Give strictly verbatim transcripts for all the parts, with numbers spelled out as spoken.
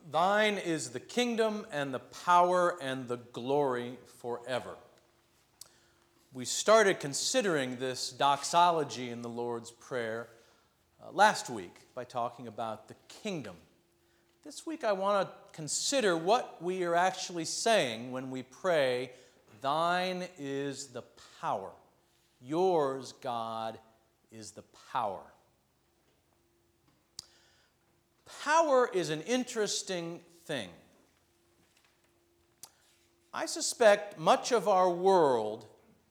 Thine is the kingdom and the power and the glory forever. We started considering this doxology in the Lord's Prayer uh, last week by talking about the kingdom. This week I want to consider what we are actually saying when we pray, Thine is the power. Yours, God, is the power. Power is an interesting thing. I suspect much of our world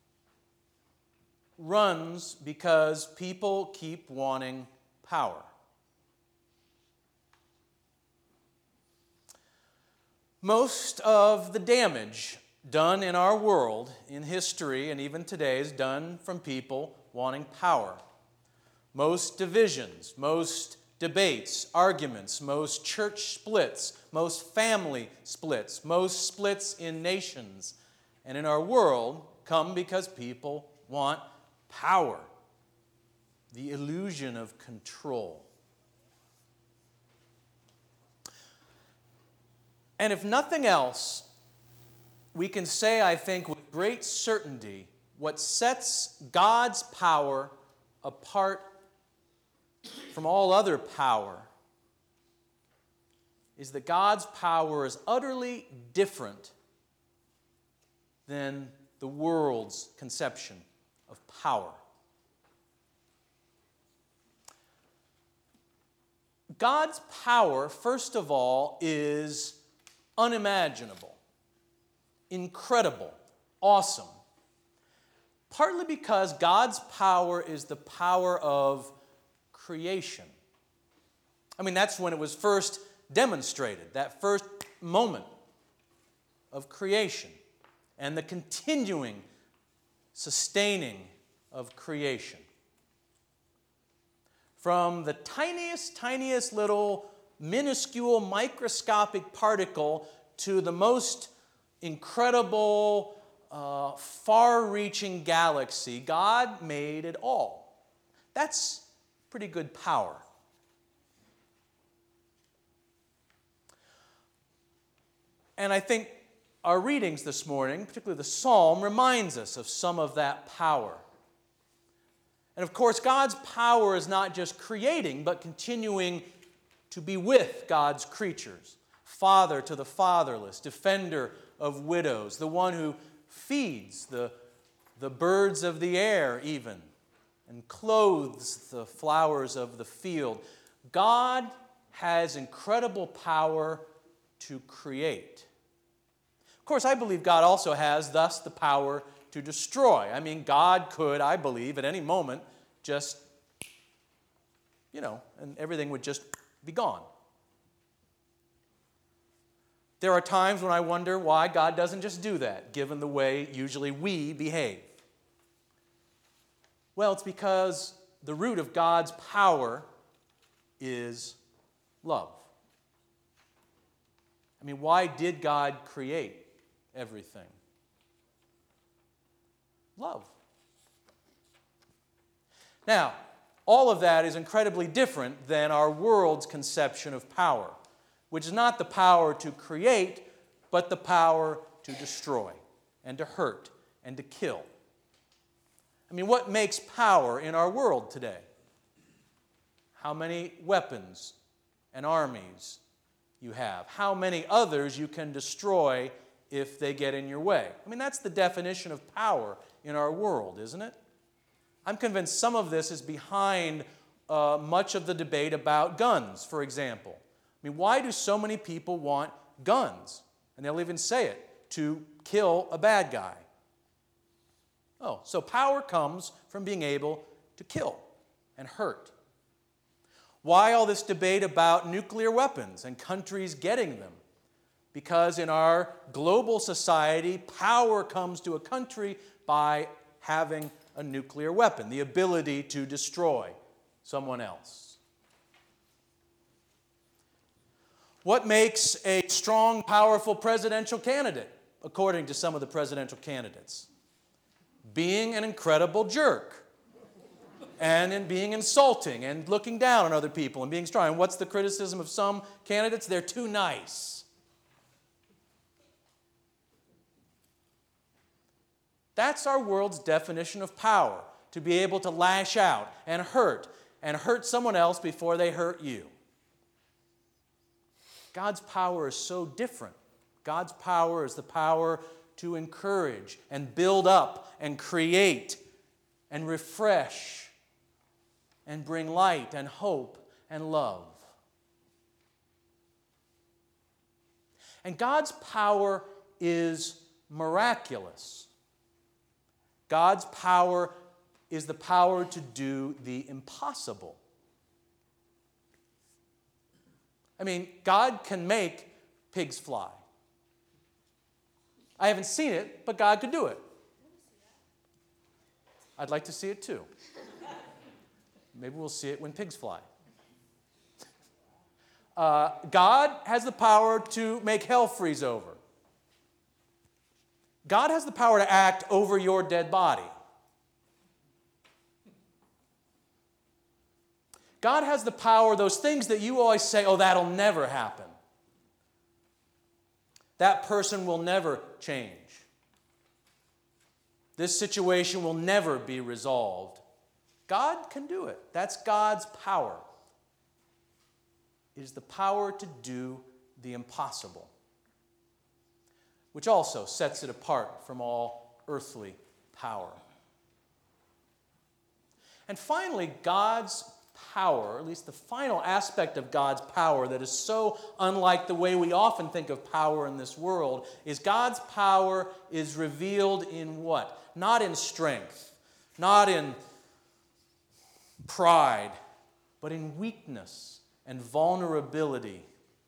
runs because people keep wanting power. Most of the damage done in our world, in history, and even today, is done from people wanting power. Most divisions, most debates, arguments, most church splits, most family splits, most splits in nations and in our world come because people want power, the illusion of control. And if nothing else, we can say, I think, with great certainty, what sets God's power apart from all other power is that God's power is utterly different than the world's conception of power. God's power, first of all, is unimaginable, incredible, awesome. Partly because God's power is the power of creation. I mean, that's when it was first demonstrated, that first moment of creation and the continuing sustaining of creation. From the tiniest, tiniest little minuscule microscopic particle to the most incredible, uh, far-reaching galaxy, God made it all. That's pretty good power. And I think our readings this morning, particularly the Psalm, reminds us of some of that power. And of course, God's power is not just creating, but continuing to be with God's creatures. Father to the fatherless, defender of widows, the one who feeds the, the birds of the air even, and clothes the flowers of the field. God has incredible power to create. Of course, I believe God also has, thus, the power to destroy. I mean, God could, I believe, at any moment just, you know, and everything would just be gone. There are times when I wonder why God doesn't just do that, given the way usually we behave. Well, it's because the root of God's power is love. I mean, why did God create everything? Love. Now, all of that is incredibly different than our world's conception of power, which is not the power to create, but the power to destroy and to hurt and to kill. I mean, what makes power in our world today? How many weapons and armies you have? How many others you can destroy if they get in your way? I mean, that's the definition of power in our world, isn't it? I'm convinced some of this is behind uh, much of the debate about guns, for example. I mean, why do so many people want guns? And they'll even say it, to kill a bad guy. Oh, so power comes from being able to kill and hurt. Why all this debate about nuclear weapons and countries getting them? Because in our global society, power comes to a country by having a nuclear weapon, the ability to destroy someone else. What makes a strong, powerful presidential candidate, according to some of the presidential candidates? Being an incredible jerk. and in being insulting and looking down on other people and being strong. And what's the criticism of some candidates? They're too nice. That's our world's definition of power, to be able to lash out and hurt and hurt someone else before they hurt you. God's power is so different. God's power is the power to encourage and build up and create and refresh and bring light and hope and love. And God's power is miraculous. God's power is the power to do the impossible. I mean, God can make pigs fly. I haven't seen it, but God could do it. I'd like to see it too. Maybe we'll see it when pigs fly. Uh, God has the power to make hell freeze over. God has the power to act over your dead body. God has the power, those things that you always say, oh, that'll never happen. That person will never change. This situation will never be resolved. God can do it. That's God's power. It is the power to do the impossible, which also sets it apart from all earthly power. And finally, God's power, or at least the final aspect of God's power that is so unlike the way we often think of power in this world, is God's power is revealed in what? Not in strength, not in pride, but in weakness and vulnerability.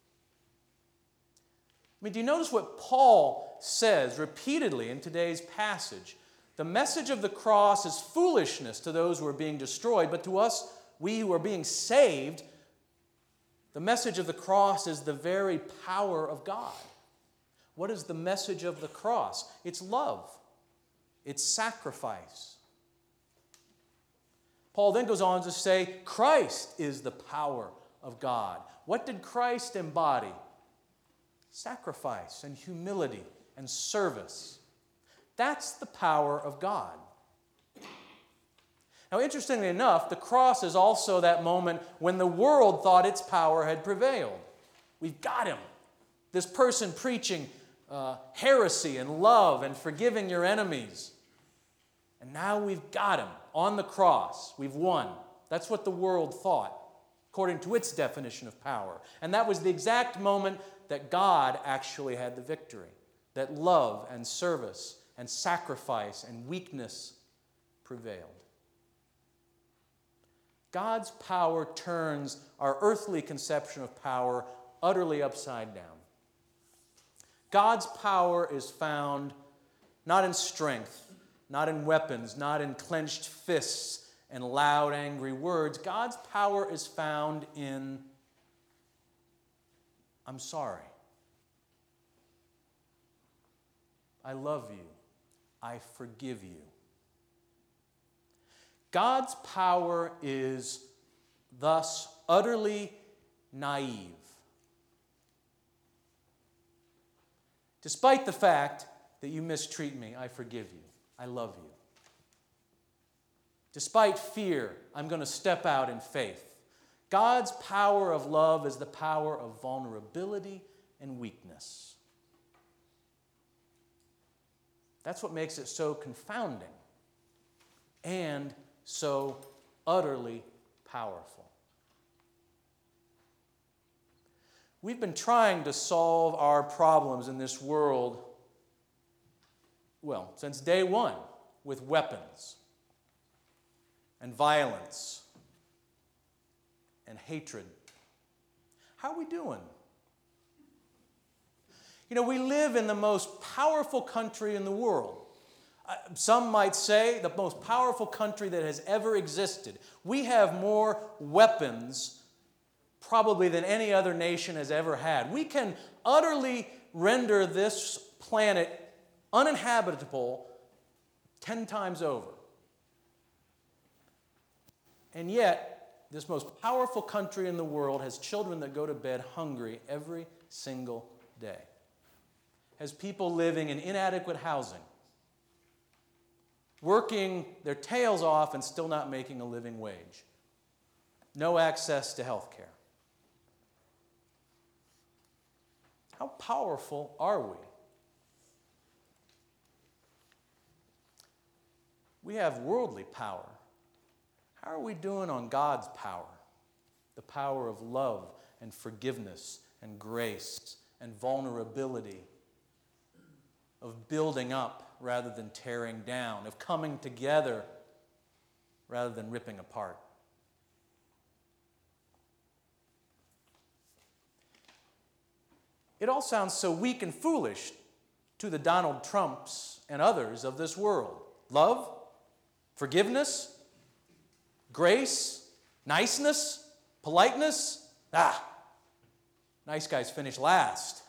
I mean, do you notice what Paul says repeatedly in today's passage? The message of the cross is foolishness to those who are being destroyed, but to us, we who are being saved, the message of the cross is the very power of God. What is the message of the cross? It's love. It's sacrifice. Paul then goes on to say, Christ is the power of God. What did Christ embody? Sacrifice and humility and service. That's the power of God. Now, interestingly enough, the cross is also that moment when the world thought its power had prevailed. We've got him. This person preaching uh, heresy and love and forgiving your enemies. And now we've got him on the cross. We've won. That's what the world thought, according to its definition of power. And that was the exact moment that God actually had the victory, that love and service and sacrifice and weakness prevailed. God's power turns our earthly conception of power utterly upside down. God's power is found not in strength, not in weapons, not in clenched fists and loud, angry words. God's power is found in, I'm sorry. I love you. I forgive you. God's power is thus utterly naive. Despite the fact that you mistreat me, I forgive you. I love you. Despite fear, I'm going to step out in faith. God's power of love is the power of vulnerability and weakness. That's what makes it so confounding and so utterly powerful. We've been trying to solve our problems in this world, well, since day one, with weapons and violence and hatred. How are we doing? You know, we live in the most powerful country in the world. Uh, some might say the most powerful country that has ever existed. We have more weapons probably than any other nation has ever had. We can utterly render this planet uninhabitable ten times over. And yet, this most powerful country in the world has children that go to bed hungry every single day. Has people living in inadequate housing, working their tails off and still not making a living wage. No access to health care. How powerful are we? We have worldly power. How are we doing on God's power? The power of love and forgiveness and grace and vulnerability, of building up rather than tearing down, of coming together rather than ripping apart. It all sounds so weak and foolish to the Donald Trumps and others of this world. Love, forgiveness, grace, niceness, politeness. Ah, nice guys finish last.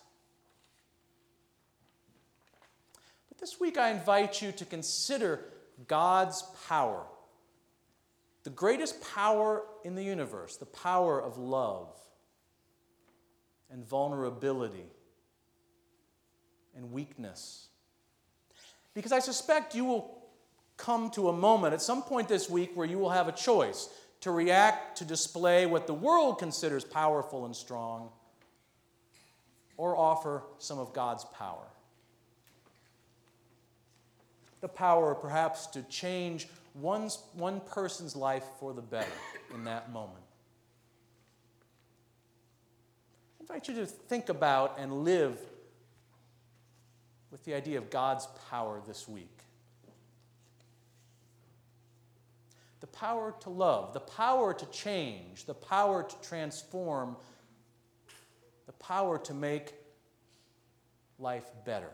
But this week I invite you to consider God's power. The greatest power in the universe, the power of love and vulnerability and weakness. Because I suspect you will come to a moment at some point this week where you will have a choice to react to display what the world considers powerful and strong, or offer some of God's power. The power perhaps to change one's, one person's life for the better in that moment. I invite you to think about and live with the idea of God's power this week. The power to love, the power to change, the power to transform, the power to make life better.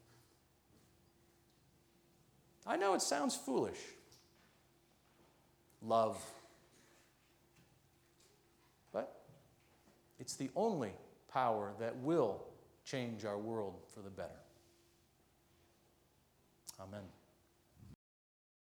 I know it sounds foolish. Love. But it's the only power that will change our world for the better. Amen.